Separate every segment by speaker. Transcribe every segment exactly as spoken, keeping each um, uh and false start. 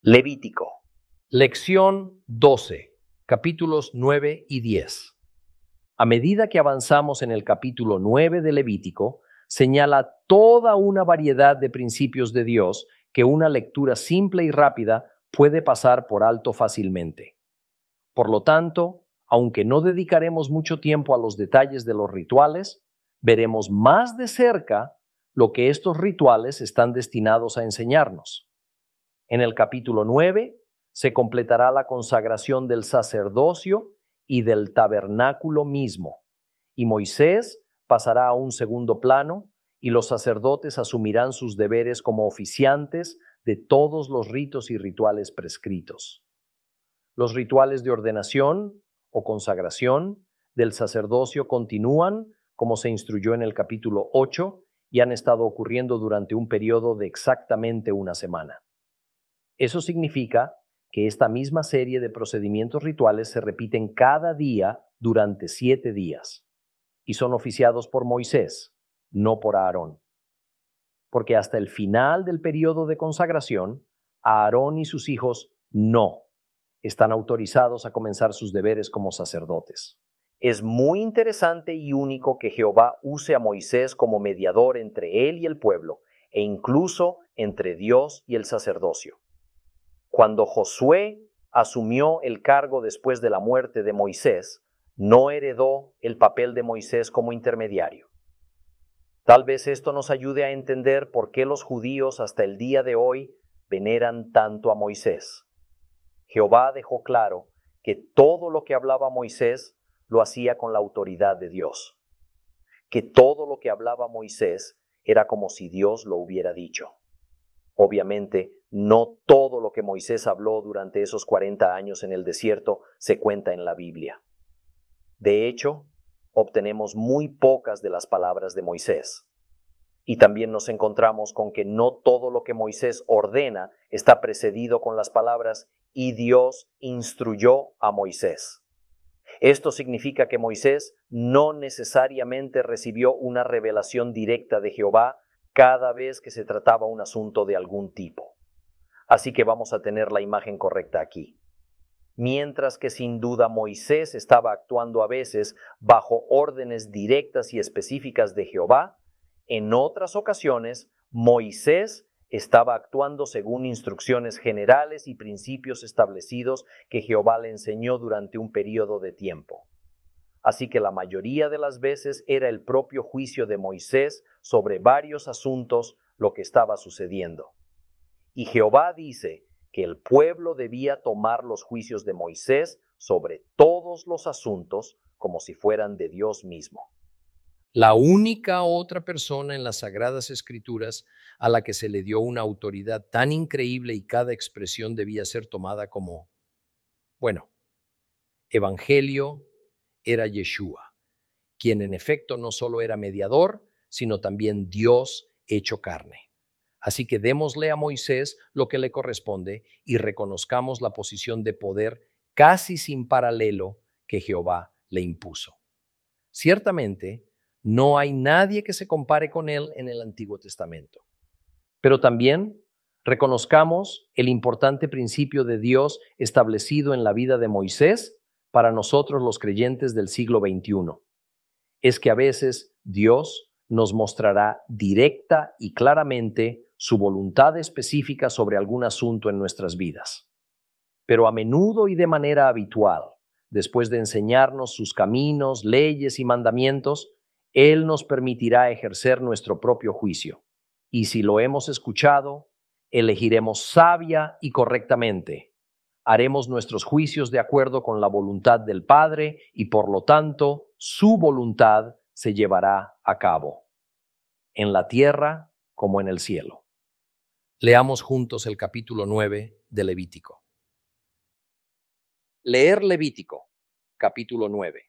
Speaker 1: Levítico.
Speaker 2: Lección doce, capítulos nueve y diez. A medida que avanzamos en el capítulo nueve de Levítico, señala toda una variedad de principios de Dios que una lectura simple y rápida puede pasar por alto fácilmente. Por lo tanto, aunque no dedicaremos mucho tiempo a los detalles de los rituales, veremos más de cerca lo que estos rituales están destinados a enseñarnos. En el capítulo nueve se completará la consagración del sacerdocio y del tabernáculo mismo, y Moisés pasará a un segundo plano y los sacerdotes asumirán sus deberes como oficiantes de todos los ritos y rituales prescritos. Los rituales de ordenación o consagración del sacerdocio continúan, como se instruyó en el capítulo ocho, y han estado ocurriendo durante un periodo de exactamente una semana. Eso significa que esta misma serie de procedimientos rituales se repiten cada día durante siete días y son oficiados por Moisés, no por Aarón. Porque hasta el final del periodo de consagración, Aarón y sus hijos no están autorizados a comenzar sus deberes como sacerdotes. Es muy interesante y único que Jehová use a Moisés como mediador entre él y el pueblo, e incluso entre Dios y el sacerdocio. Cuando Josué asumió el cargo después de la muerte de Moisés, no heredó el papel de Moisés como intermediario. Tal vez esto nos ayude a entender por qué los judíos hasta el día de hoy veneran tanto a Moisés. Jehová dejó claro que todo lo que hablaba Moisés lo hacía con la autoridad de Dios, que todo lo que hablaba Moisés era como si Dios lo hubiera dicho. Obviamente, no todo lo que Moisés habló durante esos cuarenta años en el desierto se cuenta en la Biblia. De hecho, obtenemos muy pocas de las palabras de Moisés. Y también nos encontramos con que no todo lo que Moisés ordena está precedido con las palabras «y Dios instruyó a Moisés». Esto significa que Moisés no necesariamente recibió una revelación directa de Jehová cada vez que se trataba un asunto de algún tipo. Así que vamos a tener la imagen correcta aquí. Mientras que sin duda Moisés estaba actuando a veces bajo órdenes directas y específicas de Jehová, en otras ocasiones Moisés estaba actuando según instrucciones generales y principios establecidos que Jehová le enseñó durante un periodo de tiempo. Así que la mayoría de las veces era el propio juicio de Moisés sobre varios asuntos lo que estaba sucediendo. Y Jehová dice que el pueblo debía tomar los juicios de Moisés sobre todos los asuntos como si fueran de Dios mismo. La única otra persona en las Sagradas Escrituras a la que se le dio una autoridad tan increíble y cada expresión debía ser tomada como, bueno, evangelio, era Yeshua, quien en efecto no solo era mediador, sino también Dios hecho carne. Así que démosle a Moisés lo que le corresponde y reconozcamos la posición de poder casi sin paralelo que Jehová le impuso. Ciertamente, no hay nadie que se compare con él en el Antiguo Testamento. Pero también reconozcamos el importante principio de Dios establecido en la vida de Moisés para nosotros los creyentes del siglo veintiuno. Es que a veces Dios nos mostrará directa y claramente su voluntad específica sobre algún asunto en nuestras vidas. Pero a menudo y de manera habitual, después de enseñarnos sus caminos, leyes y mandamientos, Él nos permitirá ejercer nuestro propio juicio. Y si lo hemos escuchado, elegiremos sabia y correctamente. Haremos nuestros juicios de acuerdo con la voluntad del Padre y por lo tanto su voluntad se llevará a cabo, en la tierra como en el cielo. Leamos juntos el capítulo nueve de Levítico. Leer Levítico, capítulo nueve.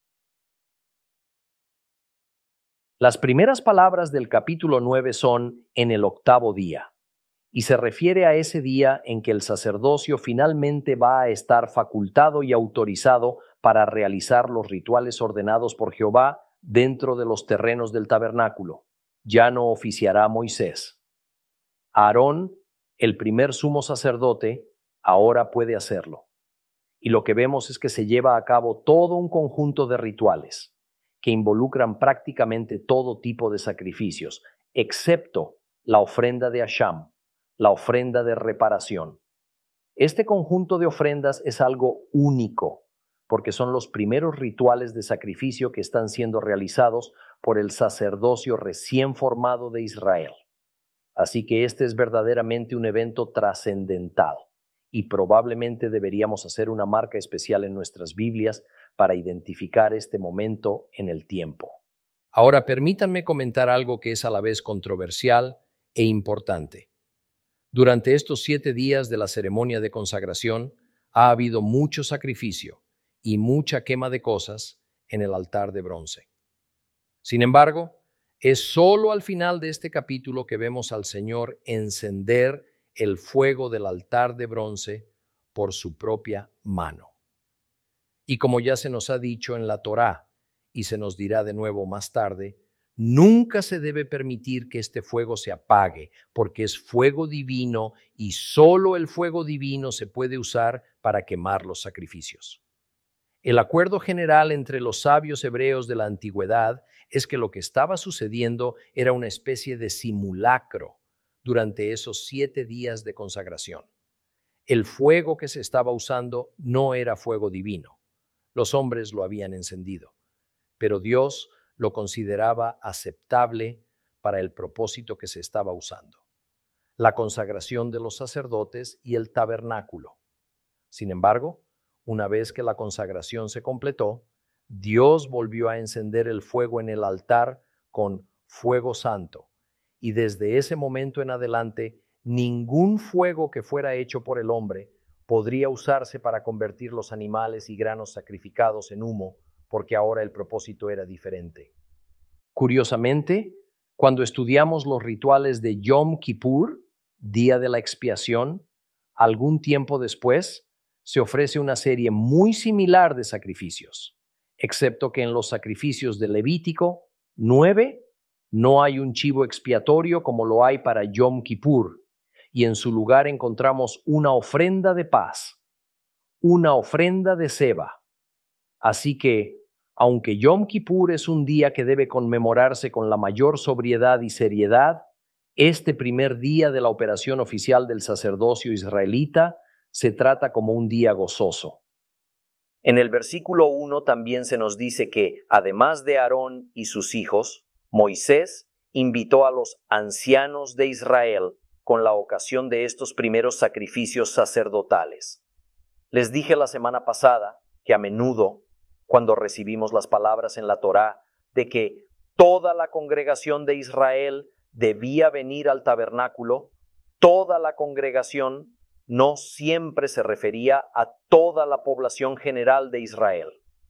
Speaker 2: Las primeras palabras del capítulo nueve son «en el octavo día», y se refiere a ese día en que el sacerdocio finalmente va a estar facultado y autorizado para realizar los rituales ordenados por Jehová dentro de los terrenos del tabernáculo. Ya no oficiará Moisés. Aarón El primer sumo sacerdote ahora puede hacerlo. Y lo que vemos es que se lleva a cabo todo un conjunto de rituales que involucran prácticamente todo tipo de sacrificios, excepto la ofrenda de Asham, la ofrenda de reparación. Este conjunto de ofrendas es algo único, porque son los primeros rituales de sacrificio que están siendo realizados por el sacerdocio recién formado de Israel. Así que este es verdaderamente un evento trascendental y probablemente deberíamos hacer una marca especial en nuestras Biblias para identificar este momento en el tiempo. Ahora permítanme comentar algo que es a la vez controversial e importante. Durante estos siete días de la ceremonia de consagración ha habido mucho sacrificio y mucha quema de cosas en el altar de bronce. Sin embargo, es solo al final de este capítulo que vemos al Señor encender el fuego del altar de bronce por su propia mano. Y como ya se nos ha dicho en la Torá, y se nos dirá de nuevo más tarde, nunca se debe permitir que este fuego se apague, porque es fuego divino y solo el fuego divino se puede usar para quemar los sacrificios. El acuerdo general entre los sabios hebreos de la antigüedad es que lo que estaba sucediendo era una especie de simulacro durante esos siete días de consagración. El fuego que se estaba usando no era fuego divino. Los hombres lo habían encendido, pero Dios lo consideraba aceptable para el propósito que se estaba usando: la consagración de los sacerdotes y el tabernáculo. Sin embargo, una vez que la consagración se completó, Dios volvió a encender el fuego en el altar con fuego santo, y desde ese momento en adelante, ningún fuego que fuera hecho por el hombre podría usarse para convertir los animales y granos sacrificados en humo, porque ahora el propósito era diferente. Curiosamente, cuando estudiamos los rituales de Yom Kippur, Día de la Expiación, algún tiempo después, se ofrece una serie muy similar de sacrificios, excepto que en los sacrificios de Levítico nueve no hay un chivo expiatorio como lo hay para Yom Kippur, y en su lugar encontramos una ofrenda de paz, una ofrenda de ceba. Así que, aunque Yom Kippur es un día que debe conmemorarse con la mayor sobriedad y seriedad, este primer día de la operación oficial del sacerdocio israelita se trata como un día gozoso. En el versículo uno también se nos dice que, además de Aarón y sus hijos, Moisés invitó a los ancianos de Israel con la ocasión de estos primeros sacrificios sacerdotales. Les dije la semana pasada que a menudo, cuando recibimos las palabras en la Torá de que toda la congregación de Israel debía venir al tabernáculo, toda la congregación no siempre se refería a toda la población general de Israel.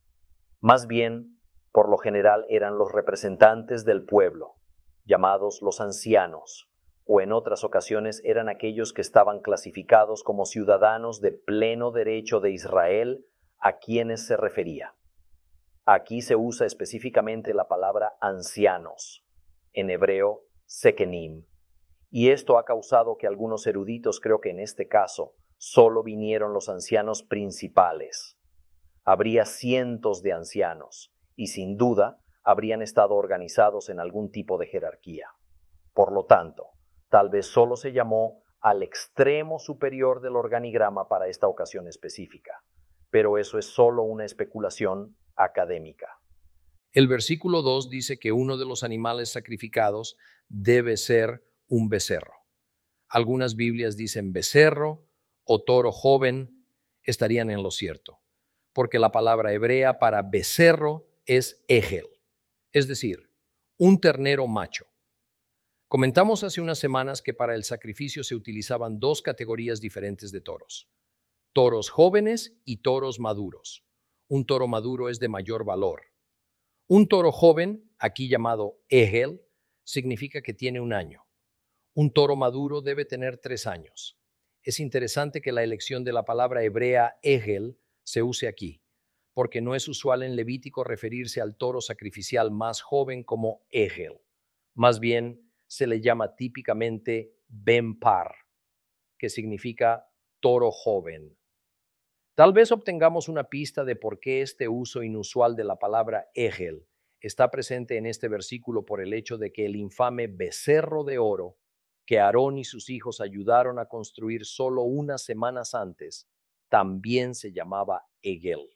Speaker 2: Más bien, por lo general eran los representantes del pueblo, llamados los ancianos, o en otras ocasiones eran aquellos que estaban clasificados como ciudadanos de pleno derecho de Israel, a quienes se refería. Aquí se usa específicamente la palabra ancianos, en hebreo sekenim, y esto ha causado que algunos eruditos creo que en este caso solo vinieron los ancianos principales. Habría cientos de ancianos, y sin duda habrían estado organizados en algún tipo de jerarquía. Por lo tanto, tal vez solo se llamó al extremo superior del organigrama para esta ocasión específica, pero eso es solo una especulación académica. El versículo dos dice que uno de los animales sacrificados debe ser un becerro. Algunas Biblias dicen becerro o toro joven. Estarían en lo cierto, porque la palabra hebrea para becerro es egel, es decir, un ternero macho. Comentamos hace unas semanas que para el sacrificio se utilizaban dos categorías diferentes de toros: toros jóvenes y toros maduros. Un toro maduro es de mayor valor. Un toro joven, aquí llamado egel, significa que tiene un año. Un toro maduro debe tener tres años. Es interesante que la elección de la palabra hebrea egel se use aquí, porque no es usual en Levítico referirse al toro sacrificial más joven como egel. Más bien, se le llama típicamente ben par. que significa toro joven. Tal vez obtengamos una pista de por qué este uso inusual de la palabra egel está presente en este versículo por el hecho de que el infame becerro de oro que Aarón y sus hijos ayudaron a construir solo unas semanas antes también se llamaba Egel.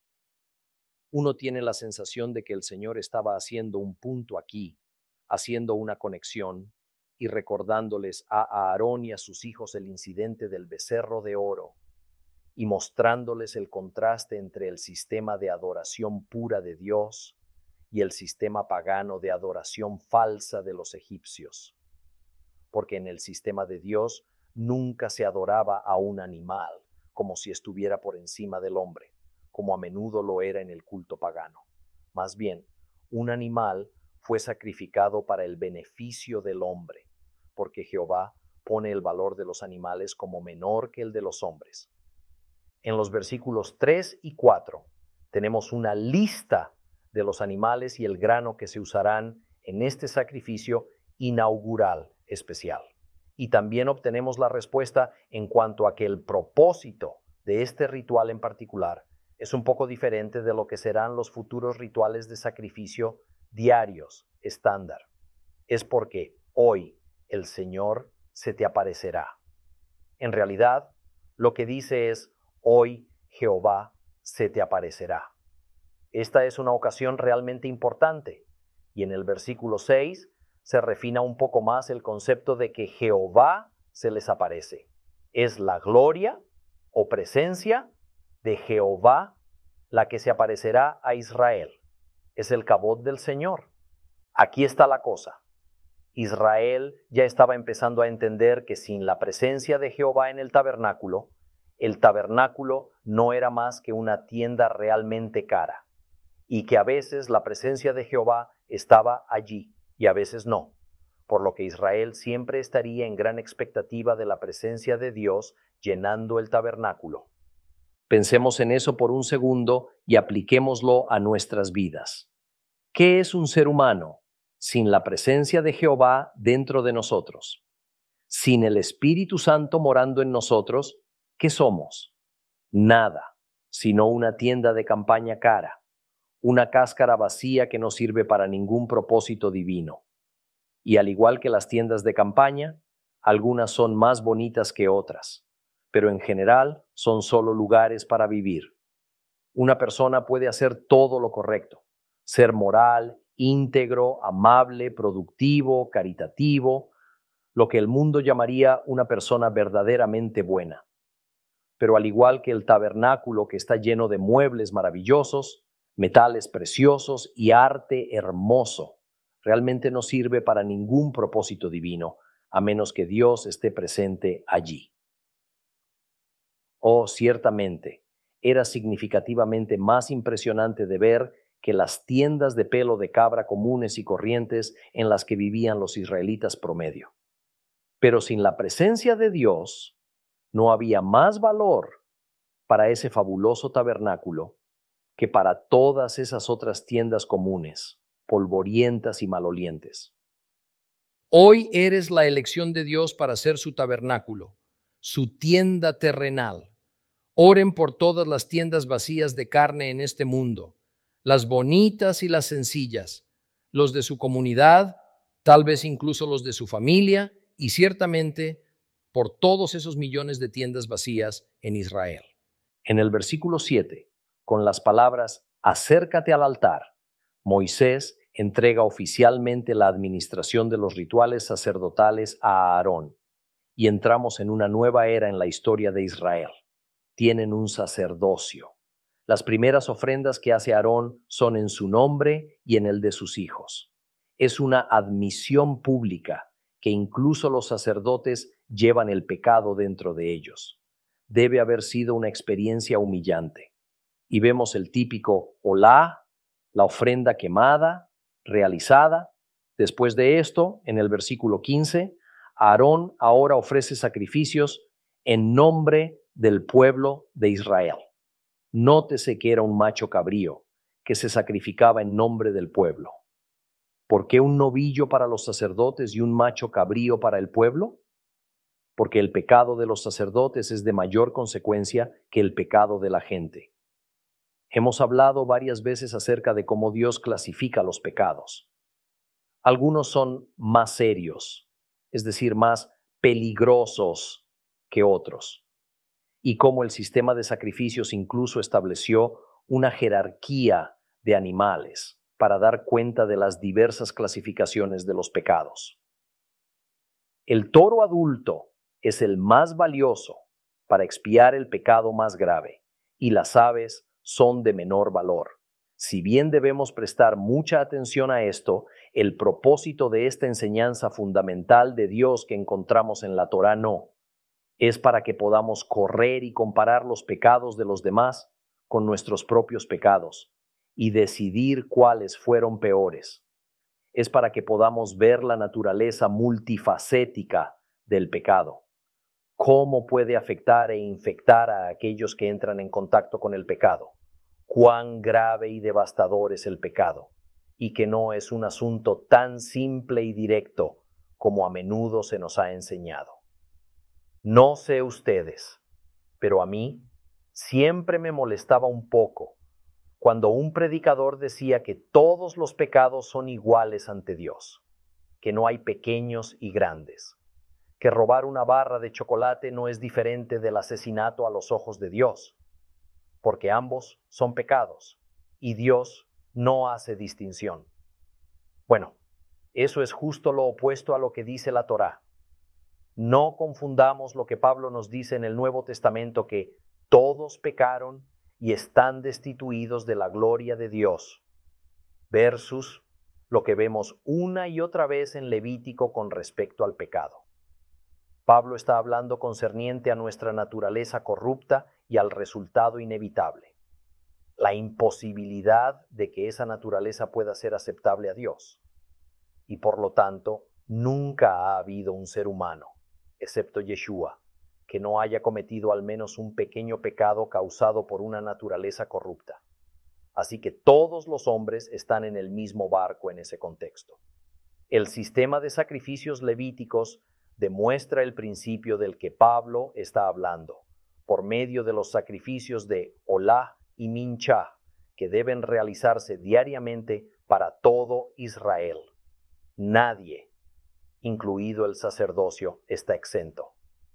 Speaker 2: Uno tiene la sensación de que el Señor estaba haciendo un punto aquí, haciendo una conexión y recordándoles a Aarón y a sus hijos el incidente del becerro de oro y mostrándoles el contraste entre el sistema de adoración pura de Dios y el sistema pagano de adoración falsa de los egipcios. Porque en el sistema de Dios nunca se adoraba a un animal como si estuviera por encima del hombre, como a menudo lo era en el culto pagano. Más bien, un animal fue sacrificado para el beneficio del hombre, porque Jehová pone el valor de los animales como menor que el de los hombres. En los versículos tres y cuatro tenemos una lista de los animales y el grano que se usarán en este sacrificio inaugural especial. Y también obtenemos la respuesta en cuanto a que el propósito de este ritual en particular es un poco diferente de lo que serán los futuros rituales de sacrificio diarios estándar. Es porque hoy el Señor se te aparecerá. En realidad, lo que dice es: hoy Jehová se te aparecerá. Esta es una ocasión realmente importante, y en el versículo seis se refina un poco más el concepto de que Jehová se les aparece. Es la gloria o presencia de Jehová la que se aparecerá a Israel. Es el Kabod del Señor. Aquí está la cosa. Israel ya estaba empezando a entender que sin la presencia de Jehová en el tabernáculo, el tabernáculo no era más que una tienda realmente cara, y que a veces la presencia de Jehová estaba allí y a veces no, por lo que Israel siempre estaría en gran expectativa de la presencia de Dios llenando el tabernáculo. Pensemos en eso por un segundo y apliquémoslo a nuestras vidas. ¿Qué es un ser humano sin la presencia de Jehová dentro de nosotros? Sin el Espíritu Santo morando en nosotros, ¿qué somos? Nada, sino una tienda de campaña cara, una cáscara vacía que no sirve para ningún propósito divino. Y al igual que las tiendas de campaña, algunas son más bonitas que otras, pero en general son solo lugares para vivir. Una persona puede hacer todo lo correcto, ser moral, íntegro, amable, productivo, caritativo, lo que el mundo llamaría una persona verdaderamente buena. Pero al igual que el tabernáculo que está lleno de muebles maravillosos, metales preciosos y arte hermoso, realmente no sirve para ningún propósito divino, a menos que Dios esté presente allí. Oh, ciertamente, era significativamente más impresionante de ver que las tiendas de pelo de cabra comunes y corrientes en las que vivían los israelitas promedio. Pero sin la presencia de Dios, no había más valor para ese fabuloso tabernáculo que para todas esas otras tiendas comunes, polvorientas y malolientes. Hoy eres la elección de Dios para ser su tabernáculo, su tienda terrenal. Oren por todas las tiendas vacías de carne en este mundo, las bonitas y las sencillas, los de su comunidad, tal vez incluso los de su familia, y ciertamente por todos esos millones de tiendas vacías en Israel. En el versículo siete, con las palabras acércate al altar, Moisés entrega oficialmente la administración de los rituales sacerdotales a Aarón, y entramos en una nueva era en la historia de Israel. Tienen un sacerdocio. Las primeras ofrendas que hace Aarón son en su nombre y en el de sus hijos. Es una admisión pública que incluso los sacerdotes llevan el pecado dentro de ellos. Debe haber sido una experiencia humillante. Y vemos el típico olá, la ofrenda quemada, realizada. Después de esto, en el versículo quince, Aarón ahora ofrece sacrificios en nombre del pueblo de Israel. Nótese que era un macho cabrío que se sacrificaba en nombre del pueblo. ¿Por qué un novillo para los sacerdotes y un macho cabrío para el pueblo? porque el pecado de los sacerdotes es de mayor consecuencia que el pecado de la gente. Hemos hablado varias veces acerca de cómo Dios clasifica los pecados. Algunos son más serios, es decir, más peligrosos que otros, y cómo el sistema de sacrificios incluso estableció una jerarquía de animales para dar cuenta de las diversas clasificaciones de los pecados. El toro adulto es el más valioso para expiar el pecado más grave, y las aves son de menor valor. Si bien debemos prestar mucha atención a esto, el propósito de esta enseñanza fundamental de Dios que encontramos en la Torá no, es para que podamos correr y comparar los pecados de los demás con nuestros propios pecados y decidir cuáles fueron peores. Es para que podamos ver la naturaleza multifacética del pecado, cómo puede afectar e infectar a aquellos que entran en contacto con el pecado, cuán grave y devastador es el pecado, y que no es un asunto tan simple y directo como a menudo se nos ha enseñado. No sé ustedes, pero a mí siempre me molestaba un poco cuando un predicador decía que todos los pecados son iguales ante Dios, que no hay pequeños y grandes, que robar una barra de chocolate no es diferente del asesinato a los ojos de Dios, porque ambos son pecados y Dios no hace distinción. Bueno, eso es justo lo opuesto a lo que dice la Torá. No confundamos lo que Pablo nos dice en el Nuevo Testamento, que todos pecaron y están destituidos de la gloria de Dios, versus lo que vemos una y otra vez en Levítico con respecto al pecado. Pablo está hablando concerniente a nuestra naturaleza corrupta y al resultado inevitable, la imposibilidad de que esa naturaleza pueda ser aceptable a Dios. Y por lo tanto, nunca ha habido un ser humano, excepto Yeshua, que no haya cometido al menos un pequeño pecado causado por una naturaleza corrupta. Así que todos los hombres están en el mismo barco en ese contexto. El sistema de sacrificios levíticos demuestra el principio del que Pablo está hablando, por medio de los sacrificios de Olá y Minchá, que deben realizarse diariamente para todo Israel. Nadie, incluido el sacerdocio, está exento.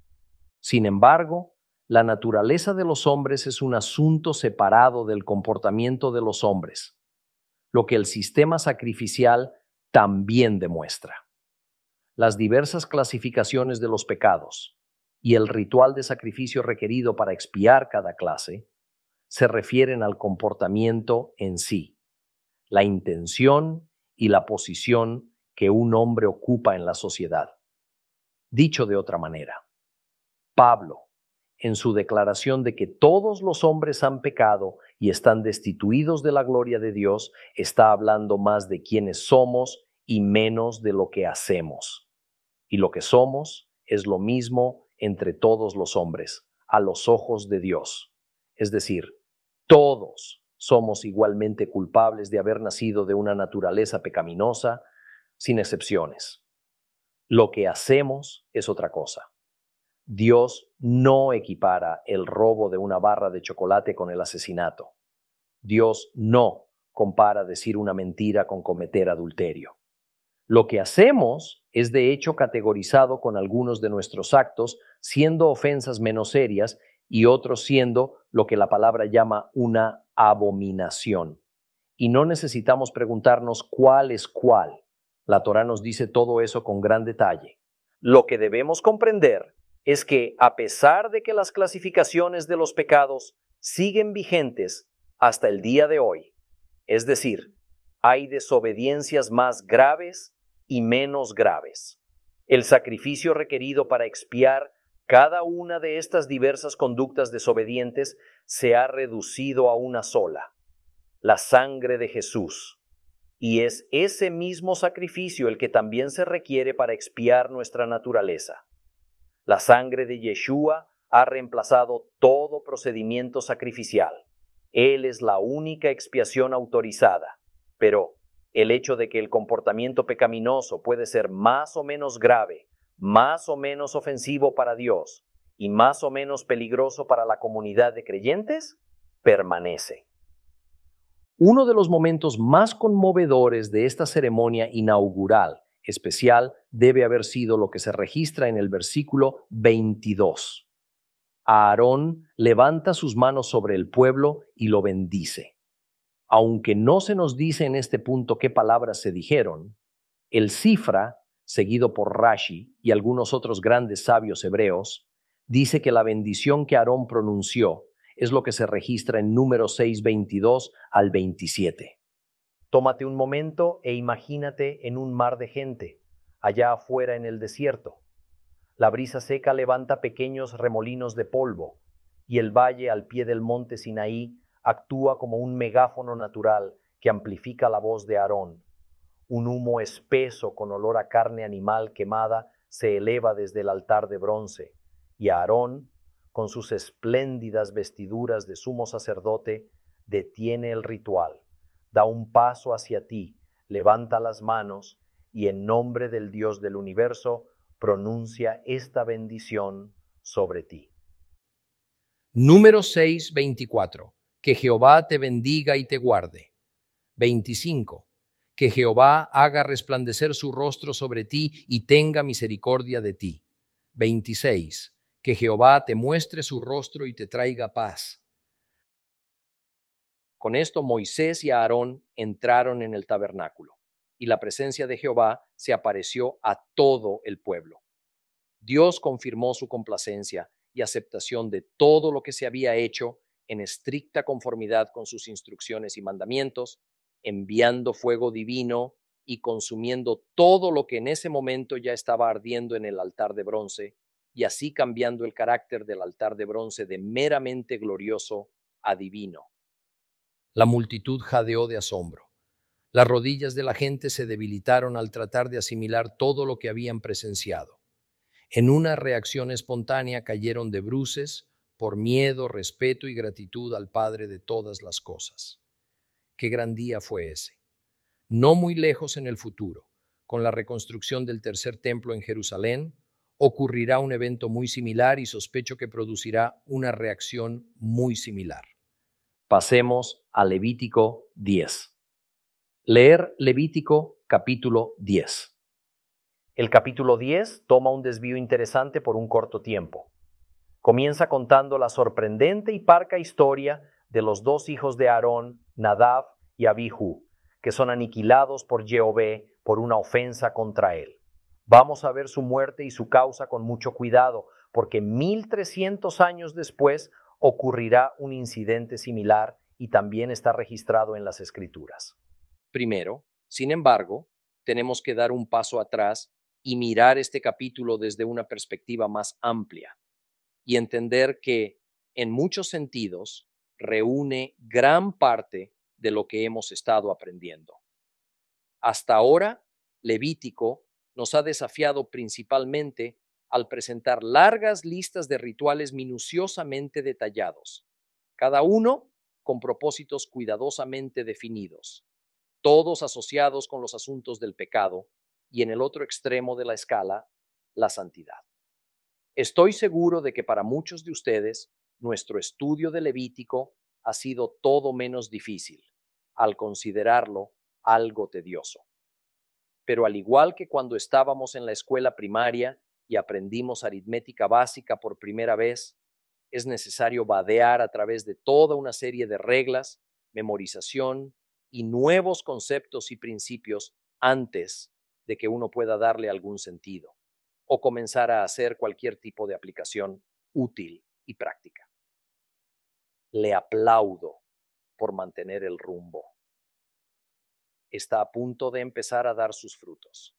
Speaker 2: Sin embargo, la naturaleza de los hombres es un asunto separado del comportamiento de los hombres, lo que el sistema sacrificial también demuestra. Las diversas clasificaciones de los pecados y el ritual de sacrificio requerido para expiar cada clase se refieren al comportamiento en sí, la intención y la posición que un hombre ocupa en la sociedad. Dicho de otra manera, Pablo, en su declaración de que todos los hombres han pecado y están destituidos de la gloria de Dios, está hablando más de quiénes somos y menos de lo que hacemos. Y lo que somos es lo mismo entre todos los hombres, a los ojos de Dios. Es decir, todos somos igualmente culpables de haber nacido de una naturaleza pecaminosa, sin excepciones. Lo que hacemos es otra cosa. Dios no equipara el robo de una barra de chocolate con el asesinato. Dios no compara decir una mentira con cometer adulterio. Lo que hacemos es de hecho categorizado con algunos de nuestros actos siendo ofensas menos serias y otros siendo lo que la palabra llama una abominación. Y no necesitamos preguntarnos cuál es cuál. La Torá nos dice todo eso con gran detalle. Lo que debemos comprender es que a pesar de que las clasificaciones de los pecados siguen vigentes hasta el día de hoy, es decir, hay desobediencias más graves y menos graves. El sacrificio requerido para expiar cada una de estas diversas conductas desobedientes se ha reducido a una sola, la sangre de Jesús. Y es ese mismo sacrificio el que también se requiere para expiar nuestra naturaleza. La sangre de Yeshua ha reemplazado todo procedimiento sacrificial. Él es la única expiación autorizada, pero el hecho de que el comportamiento pecaminoso puede ser más o menos grave más o menos ofensivo para Dios y más o menos peligroso para la comunidad de creyentes, permanece. Uno de los momentos más conmovedores de esta ceremonia inaugural especial debe haber sido lo que se registra en el versículo veintidós. Aarón levanta sus manos sobre el pueblo y lo bendice. Aunque no se nos dice en este punto qué palabras se dijeron, el Sifra, seguido por Rashi y algunos otros grandes sabios hebreos, dice que la bendición que Aarón pronunció es lo que se registra en Números seis, veintidós al veintisiete. Tómate un momento e imagínate en un mar de gente, allá afuera en el desierto. La brisa seca levanta pequeños remolinos de polvo, y el valle al pie del monte Sinaí actúa como un megáfono natural que amplifica la voz de Aarón. Un humo espeso con olor a carne animal quemada se eleva desde el altar de bronce, y Aarón, con sus espléndidas vestiduras de sumo sacerdote, detiene el ritual, da un paso hacia ti, levanta las manos y en nombre del Dios del universo pronuncia esta bendición sobre ti. Número seis, veinticuatro. Que Jehová te bendiga y te guarde. veinticinco. Que Jehová haga resplandecer su rostro sobre ti y tenga misericordia de ti. veintiséis. Que Jehová te muestre su rostro y te traiga paz. Con esto Moisés y Aarón entraron en el tabernáculo, y la presencia de Jehová se apareció a todo el pueblo. Dios confirmó su complacencia y aceptación de todo lo que se había hecho en estricta conformidad con sus instrucciones y mandamientos, enviando fuego divino y consumiendo todo lo que en ese momento ya estaba ardiendo en el altar de bronce, y así cambiando el carácter del altar de bronce de meramente glorioso a divino. La multitud jadeó de asombro. Las rodillas de la gente se debilitaron al tratar de asimilar todo lo que habían presenciado. En una reacción espontánea cayeron de bruces por miedo, respeto y gratitud al Padre de todas las cosas. Qué gran día fue ese. No muy lejos en el futuro, con la reconstrucción del tercer templo en Jerusalén, ocurrirá un evento muy similar y sospecho que producirá una reacción muy similar. Pasemos a Levítico diez. Leer Levítico capítulo diez. El capítulo diez toma un desvío interesante por un corto tiempo. Comienza contando la sorprendente y parca historia de los dos hijos de Aarón, Nadab y Abihu, que son aniquilados por Jehová por una ofensa contra él. Vamos a ver su muerte y su causa con mucho cuidado, porque mil trescientos años después ocurrirá un incidente similar y también está registrado en las Escrituras. Primero, sin embargo, tenemos que dar un paso atrás y mirar este capítulo desde una perspectiva más amplia y entender que, en muchos sentidos, reúne gran parte de lo que hemos estado aprendiendo. Hasta ahora, Levítico nos ha desafiado principalmente al presentar largas listas de rituales minuciosamente detallados, cada uno con propósitos cuidadosamente definidos, todos asociados con los asuntos del pecado y en el otro extremo de la escala, la santidad. Estoy seguro de que para muchos de ustedes, nuestro estudio de Levítico ha sido todo menos difícil, al considerarlo algo tedioso. Pero al igual que cuando estábamos en la escuela primaria y aprendimos aritmética básica por primera vez, es necesario vadear a través de toda una serie de reglas, memorización y nuevos conceptos y principios antes de que uno pueda darle algún sentido o comenzar a hacer cualquier tipo de aplicación útil y práctica. Le aplaudo por mantener el rumbo. Está a punto de empezar a dar sus frutos.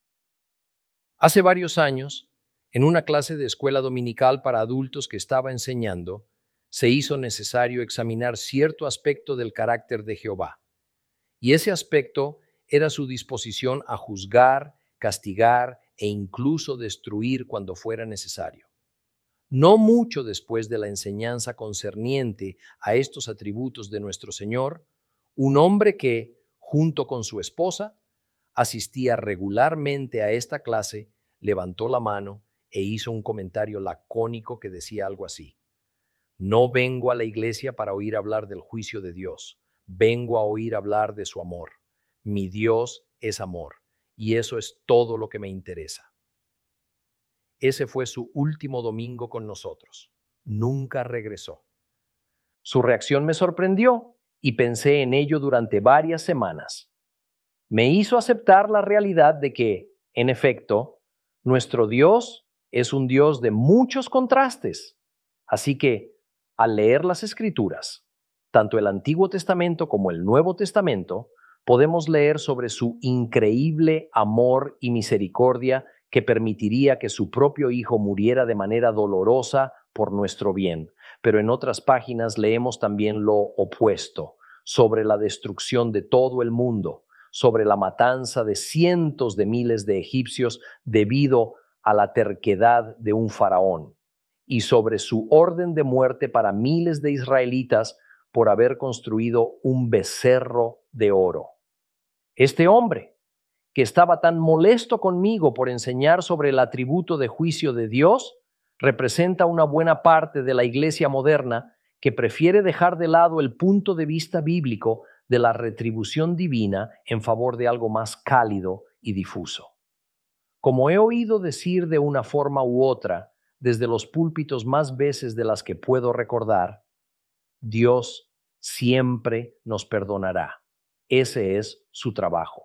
Speaker 2: Hace varios años, en una clase de escuela dominical para adultos que estaba enseñando, se hizo necesario examinar cierto aspecto del carácter de Jehová. Y ese aspecto era su disposición a juzgar, castigar e incluso destruir cuando fuera necesario. No mucho después de la enseñanza concerniente a estos atributos de nuestro Señor, un hombre que, junto con su esposa, asistía regularmente a esta clase, levantó la mano e hizo un comentario lacónico que decía algo así: no vengo a la iglesia para oír hablar del juicio de Dios, vengo a oír hablar de su amor. Mi Dios es amor, y eso es todo lo que me interesa. Ese fue su último domingo con nosotros. Nunca regresó. Su reacción me sorprendió y pensé en ello durante varias semanas. Me hizo aceptar la realidad de que, en efecto, nuestro Dios es un Dios de muchos contrastes. Así que, al leer las Escrituras, tanto el Antiguo Testamento como el Nuevo Testamento, podemos leer sobre su increíble amor y misericordia que permitiría que su propio Hijo muriera de manera dolorosa por nuestro bien. Pero en otras páginas leemos también lo opuesto, sobre la destrucción de todo el mundo, sobre la matanza de cientos de miles de egipcios debido a la terquedad de un faraón, y sobre su orden de muerte para miles de israelitas por haber construido un becerro de oro. Este hombre, que estaba tan molesto conmigo por enseñar sobre el atributo de juicio de Dios, representa una buena parte de la iglesia moderna que prefiere dejar de lado el punto de vista bíblico de la retribución divina en favor de algo más cálido y difuso. Como he oído decir de una forma u otra desde los púlpitos más veces de las que puedo recordar, Dios siempre nos perdonará. Ese es su trabajo.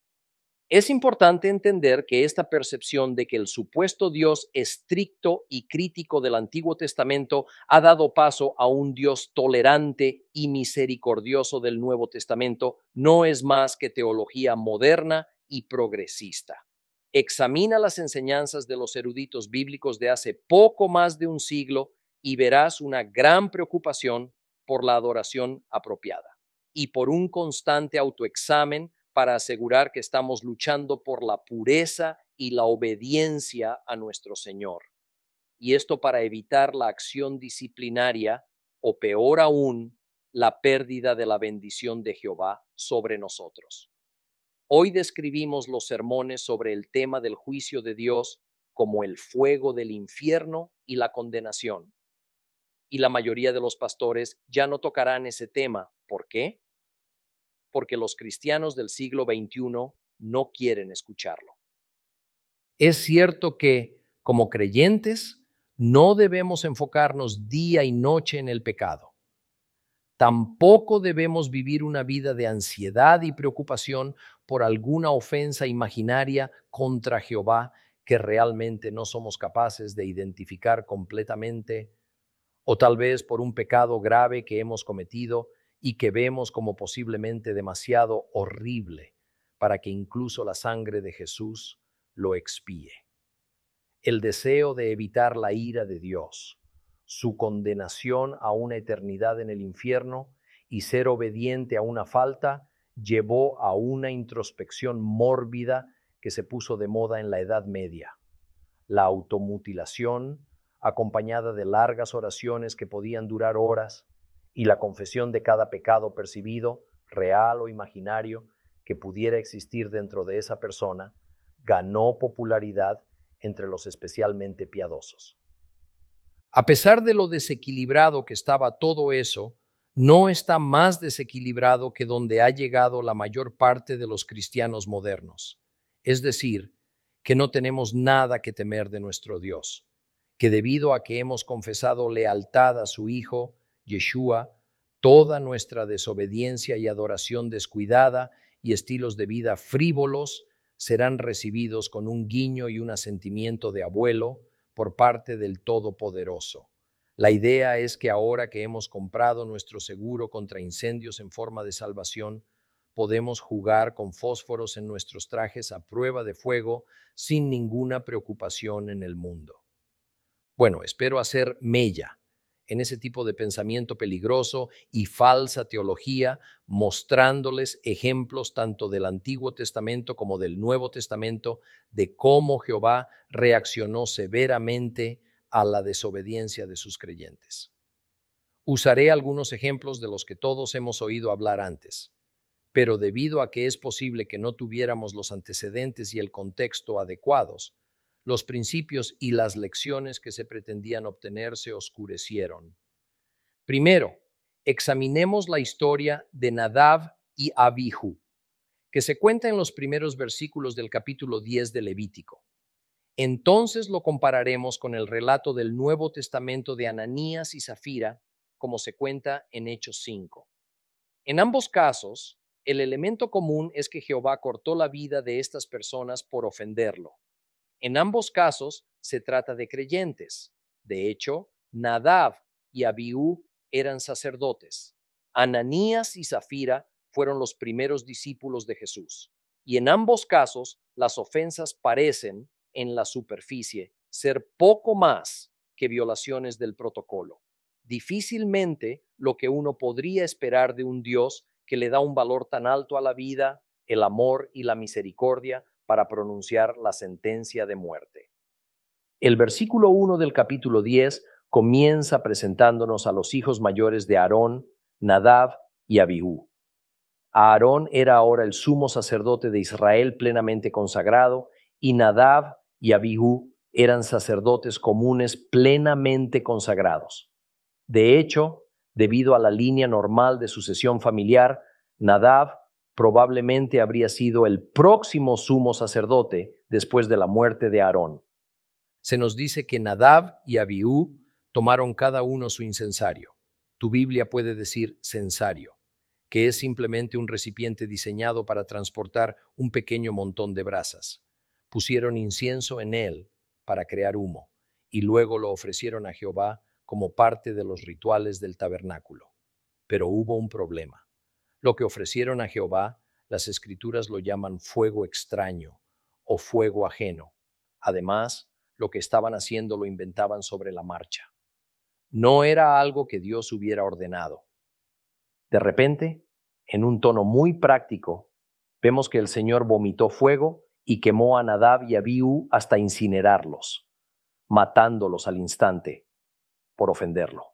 Speaker 2: Es importante entender que esta percepción de que el supuesto Dios estricto y crítico del Antiguo Testamento ha dado paso a un Dios tolerante y misericordioso del Nuevo Testamento no es más que teología moderna y progresista. Examina las enseñanzas de los eruditos bíblicos de hace poco más de un siglo y verás una gran preocupación por la adoración apropiada y por un constante autoexamen para asegurar que estamos luchando por la pureza y la obediencia a nuestro Señor. Y esto para evitar la acción disciplinaria o, peor aún, la pérdida de la bendición de Jehová sobre nosotros. Hoy describimos los sermones sobre el tema del juicio de Dios como el fuego del infierno y la condenación. Y la mayoría de los pastores ya no tocarán ese tema. ¿Por qué? Porque los cristianos del siglo veintiuno no quieren escucharlo. Es cierto que, como creyentes, no debemos enfocarnos día y noche en el pecado. Tampoco debemos vivir una vida de ansiedad y preocupación por alguna ofensa imaginaria contra Jehová que realmente no somos capaces de identificar completamente, o tal vez por un pecado grave que hemos cometido y que vemos como posiblemente demasiado horrible para que incluso la sangre de Jesús lo expíe. El deseo de evitar la ira de Dios, su condenación a una eternidad en el infierno y ser obediente a una falta llevó a una introspección mórbida que se puso de moda en la Edad Media. La automutilación, acompañada de largas oraciones que podían durar horas, y la confesión de cada pecado percibido, real o imaginario, que pudiera existir dentro de esa persona, ganó popularidad entre los especialmente piadosos. A pesar de lo desequilibrado que estaba todo eso, no está más desequilibrado que donde ha llegado la mayor parte de los cristianos modernos. Es decir, que no tenemos nada que temer de nuestro Dios, que debido a que hemos confesado lealtad a su Hijo, Yeshua, toda nuestra desobediencia y adoración descuidada y estilos de vida frívolos serán recibidos con un guiño y un asentimiento de abuelo por parte del Todopoderoso. La idea es que ahora que hemos comprado nuestro seguro contra incendios en forma de salvación, podemos jugar con fósforos en nuestros trajes a prueba de fuego sin ninguna preocupación en el mundo. Bueno, espero hacer mella en ese tipo de pensamiento peligroso y falsa teología, mostrándoles ejemplos tanto del Antiguo Testamento como del Nuevo Testamento de cómo Jehová reaccionó severamente a la desobediencia de sus creyentes. Usaré algunos ejemplos de los que todos hemos oído hablar antes, pero debido a que es posible que no tuviéramos los antecedentes y el contexto adecuados, los principios y las lecciones que se pretendían obtener se oscurecieron. Primero, examinemos la historia de Nadab y Abihu, que se cuenta en los primeros versículos del capítulo diez de Levítico. Entonces lo compararemos con el relato del Nuevo Testamento de Ananías y Zafira, como se cuenta en Hechos cinco. En ambos casos, el elemento común es que Jehová cortó la vida de estas personas por ofenderlo. En ambos casos se trata de creyentes. De hecho, Nadab y Abiú eran sacerdotes. Ananías y Zafira fueron los primeros discípulos de Jesús. Y en ambos casos, las ofensas parecen, en la superficie, ser poco más que violaciones del protocolo. Difícilmente lo que uno podría esperar de un Dios que le da un valor tan alto a la vida, el amor y la misericordia para pronunciar la sentencia de muerte. El versículo uno del capítulo diez comienza presentándonos a los hijos mayores de Aarón, Nadab y Abiú. Aarón era ahora el sumo sacerdote de Israel plenamente consagrado, y Nadab y Abiú eran sacerdotes comunes plenamente consagrados. De hecho, debido a la línea normal de sucesión familiar, Nadab probablemente habría sido el próximo sumo sacerdote después de la muerte de Aarón. Se nos dice que Nadab y Abiú tomaron cada uno su incensario. Tu Biblia puede decir censario, que es simplemente un recipiente diseñado para transportar un pequeño montón de brasas. Pusieron incienso en él para crear humo, y luego lo ofrecieron a Jehová como parte de los rituales del tabernáculo. Pero hubo un problema. Lo que ofrecieron a Jehová, las Escrituras lo llaman fuego extraño o fuego ajeno. Además, lo que estaban haciendo lo inventaban sobre la marcha. No era algo que Dios hubiera ordenado. De repente, en un tono muy práctico, vemos que el Señor vomitó fuego y quemó a Nadab y Abiú hasta incinerarlos, matándolos al instante por ofenderlo.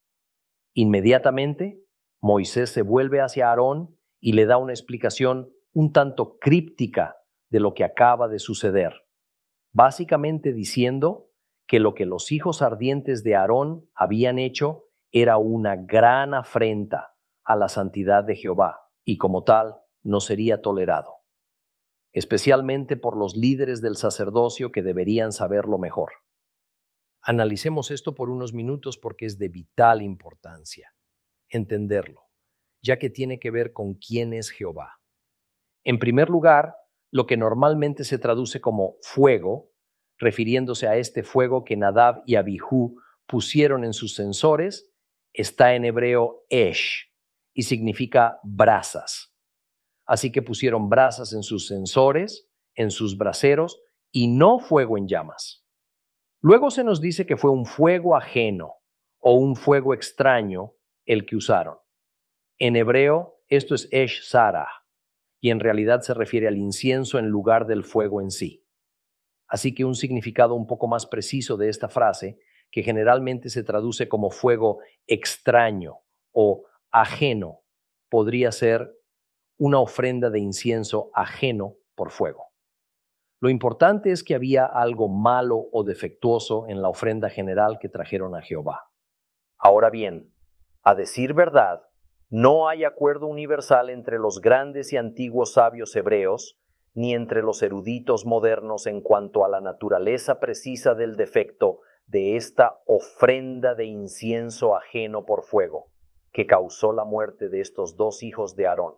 Speaker 2: Inmediatamente, Moisés se vuelve hacia Aarón y le da una explicación un tanto críptica de lo que acaba de suceder, básicamente diciendo que lo que los hijos ardientes de Aarón habían hecho era una gran afrenta a la santidad de Jehová y como tal no sería tolerado, especialmente por los líderes del sacerdocio que deberían saberlo mejor. Analicemos esto por unos minutos porque es de vital importancia entenderlo, ya que tiene que ver con quién es Jehová. En primer lugar, lo que normalmente se traduce como fuego, refiriéndose a este fuego que Nadab y Abijú pusieron en sus censores, está en hebreo esh y significa brasas. Así que pusieron brasas en sus censores, en sus braseros, y no fuego en llamas. Luego se nos dice que fue un fuego ajeno o un fuego extraño el que usaron. En hebreo, esto es esh sarah, y en realidad se refiere al incienso en lugar del fuego en sí. Así que un significado un poco más preciso de esta frase, que generalmente se traduce como fuego extraño o ajeno, podría ser una ofrenda de incienso ajeno por fuego. Lo importante es que había algo malo o defectuoso en la ofrenda general que trajeron a Jehová. Ahora bien, a decir verdad, no hay acuerdo universal entre los grandes y antiguos sabios hebreos, ni entre los eruditos modernos en cuanto a la naturaleza precisa del defecto de esta ofrenda de incienso ajeno por fuego, que causó la muerte de estos dos hijos de Aarón.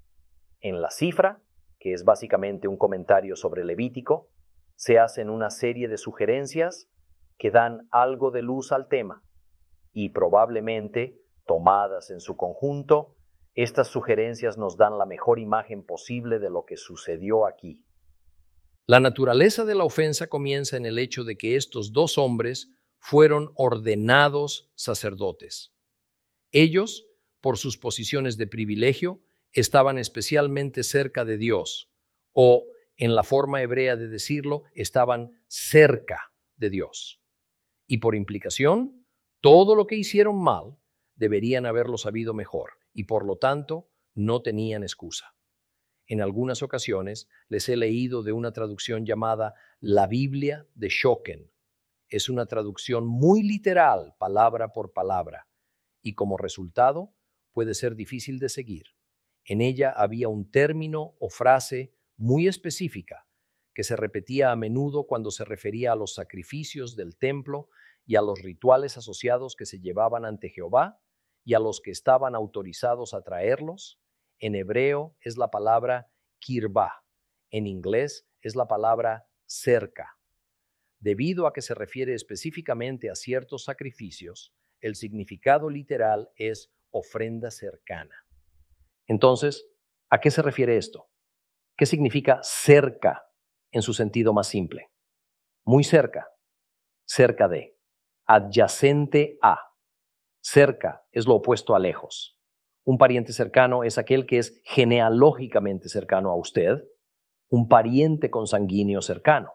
Speaker 2: En la cifra, que es básicamente un comentario sobre Levítico, se hacen una serie de sugerencias que dan algo de luz al tema, y probablemente, tomadas en su conjunto, estas sugerencias nos dan la mejor imagen posible de lo que sucedió aquí. La naturaleza de la ofensa comienza en el hecho de que estos dos hombres fueron ordenados sacerdotes. Ellos, por sus posiciones de privilegio, estaban especialmente cerca de Dios, o, en la forma hebrea de decirlo, estaban cerca de Dios. Y por implicación, todo lo que hicieron mal deberían haberlo sabido mejor y por lo tanto no tenían excusa. En algunas ocasiones les he leído de una traducción llamada La Biblia de Schocken. Es una traducción muy literal, palabra por palabra, y como resultado puede ser difícil de seguir. En ella había un término o frase muy específica que se repetía a menudo cuando se refería a los sacrificios del templo y a los rituales asociados que se llevaban ante Jehová y a los que estaban autorizados a traerlos. En hebreo es la palabra kirbá, en inglés es la palabra cerca. Debido a que se refiere específicamente a ciertos sacrificios, el significado literal es ofrenda cercana. Entonces, ¿a qué se refiere esto? ¿Qué significa cerca en su sentido más simple? Muy cerca, cerca de, adyacente a. Cerca es lo opuesto a lejos. Un pariente cercano es aquel que es genealógicamente cercano a usted, un pariente consanguíneo cercano.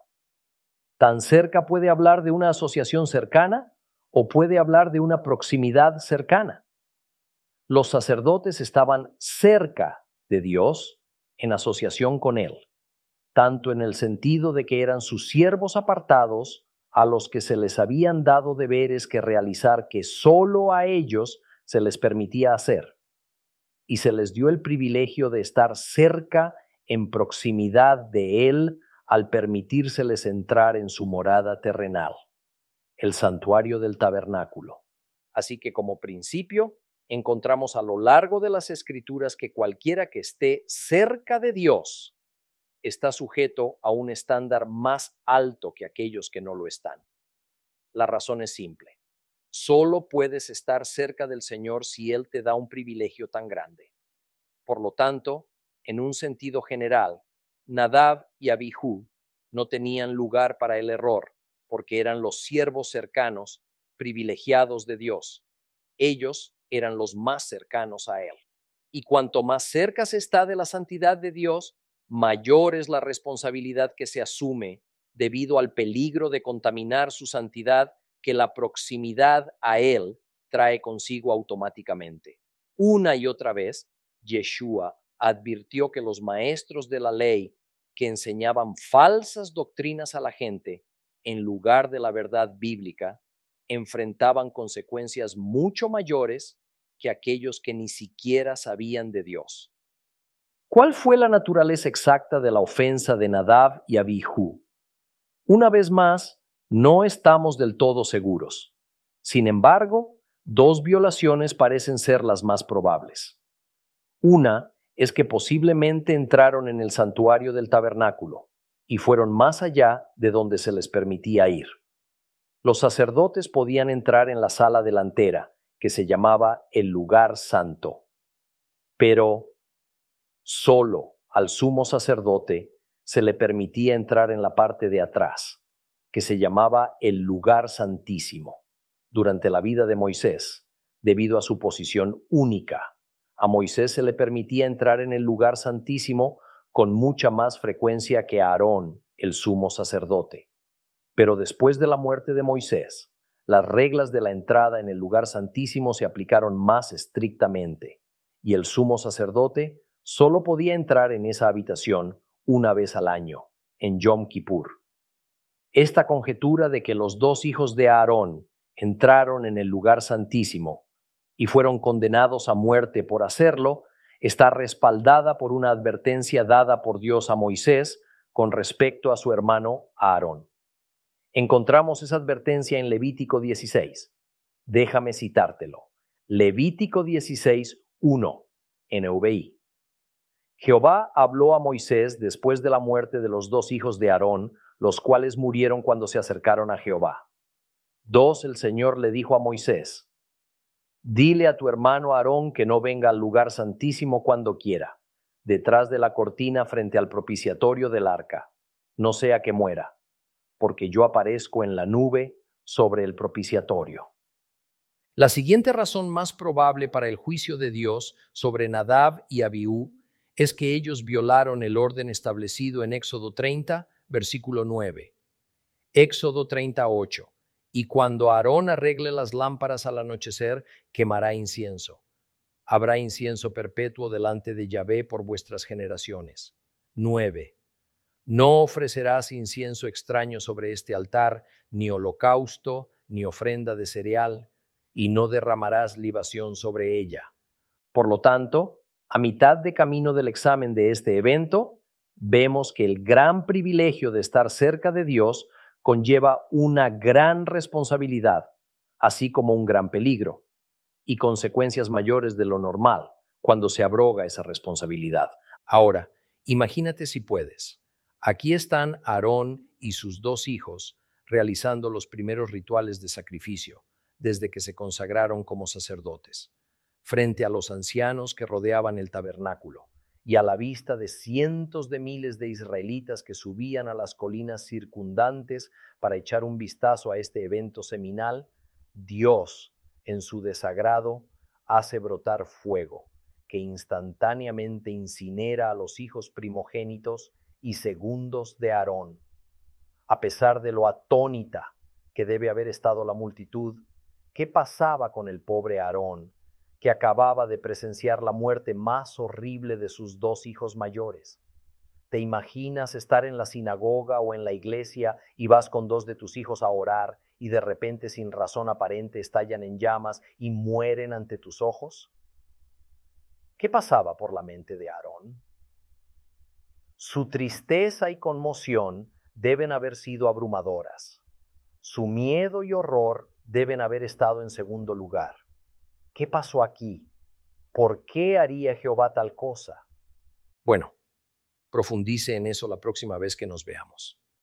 Speaker 2: Tan cerca puede hablar de una asociación cercana o puede hablar de una proximidad cercana. Los sacerdotes estaban cerca de Dios en asociación con Él, tanto en el sentido de que eran sus siervos apartados a los que se les habían dado deberes que realizar que solo a ellos se les permitía hacer, y se les dio el privilegio de estar cerca en proximidad de Él al permitírseles entrar en su morada terrenal, el santuario del tabernáculo. Así que como principio, encontramos a lo largo de las Escrituras que cualquiera que esté cerca de Dios está sujeto a un estándar más alto que aquellos que no lo están. La razón es simple. Solo puedes estar cerca del Señor si Él te da un privilegio tan grande. Por lo tanto, en un sentido general, Nadab y Abijú no tenían lugar para el error, porque eran los siervos cercanos, privilegiados de Dios. Ellos eran los más cercanos a Él. Y cuanto más cerca se está de la santidad de Dios, mayor es la responsabilidad que se asume debido al peligro de contaminar su santidad que la proximidad a Él trae consigo automáticamente. Una y otra vez, Yeshua advirtió que los maestros de la ley que enseñaban falsas doctrinas a la gente en lugar de la verdad bíblica enfrentaban consecuencias mucho mayores que aquellos que ni siquiera sabían de Dios. ¿Cuál fue la naturaleza exacta de la ofensa de Nadab y Abijú? Una vez más, no estamos del todo seguros. Sin embargo, dos violaciones parecen ser las más probables. Una es que posiblemente entraron en el santuario del tabernáculo y fueron más allá de donde se les permitía ir. Los sacerdotes podían entrar en la sala delantera, que se llamaba el lugar santo, pero solo al sumo sacerdote se le permitía entrar en la parte de atrás, que se llamaba el lugar santísimo. Durante la vida de Moisés, debido a su posición única, a Moisés se le permitía entrar en el lugar santísimo con mucha más frecuencia que a Aarón, el sumo sacerdote. Pero después de la muerte de Moisés, las reglas de la entrada en el lugar santísimo se aplicaron más estrictamente, y el sumo sacerdote solo podía entrar en esa habitación una vez al año, en Yom Kippur. Esta conjetura de que los dos hijos de Aarón entraron en el lugar santísimo y fueron condenados a muerte por hacerlo, está respaldada por una advertencia dada por Dios a Moisés con respecto a su hermano Aarón. Encontramos esa advertencia en Levítico dieciséis. Déjame citártelo. Levítico dieciséis, uno, N V I. Jehová habló a Moisés después de la muerte de los dos hijos de Aarón, los cuales murieron cuando se acercaron a Jehová. Dos, el Señor le dijo a Moisés: dile a tu hermano Aarón que no venga al lugar santísimo cuando quiera, detrás de la cortina frente al propiciatorio del arca, no sea que muera, porque yo aparezco en la nube sobre el propiciatorio. La siguiente razón más probable para el juicio de Dios sobre Nadab y Abiú es que ellos violaron el orden establecido en Éxodo treinta, versículo nueve. Éxodo treinta, ocho. Y cuando Aarón arregle las lámparas al anochecer, quemará incienso. Habrá incienso perpetuo delante de Yahvé por vuestras generaciones. nueve. No ofrecerás incienso extraño sobre este altar, ni holocausto, ni ofrenda de cereal, y no derramarás libación sobre ella. Por lo tanto, a mitad de camino del examen de este evento, vemos que el gran privilegio de estar cerca de Dios conlleva una gran responsabilidad, así como un gran peligro, y consecuencias mayores de lo normal cuando se abroga esa responsabilidad. Ahora, imagínate si puedes. Aquí están Aarón y sus dos hijos realizando los primeros rituales de sacrificio desde que se consagraron como sacerdotes, frente a los ancianos que rodeaban el tabernáculo y a la vista de cientos de miles de israelitas que subían a las colinas circundantes para echar un vistazo a este evento seminal. Dios, en su desagrado, hace brotar fuego que instantáneamente incinera a los hijos primogénitos y segundos de Aarón. A pesar de lo atónita que debe haber estado la multitud, ¿qué pasaba con el pobre Aarón, que acababa de presenciar la muerte más horrible de sus dos hijos mayores? ¿Te imaginas estar en la sinagoga o en la iglesia y vas con dos de tus hijos a orar y de repente sin razón aparente estallan en llamas y mueren ante tus ojos? ¿Qué pasaba por la mente de Aarón? Su tristeza y conmoción deben haber sido abrumadoras. Su miedo y horror deben haber estado en segundo lugar. ¿Qué pasó aquí? ¿Por qué haría Jehová tal cosa? Bueno, profundice en eso la próxima vez que nos veamos.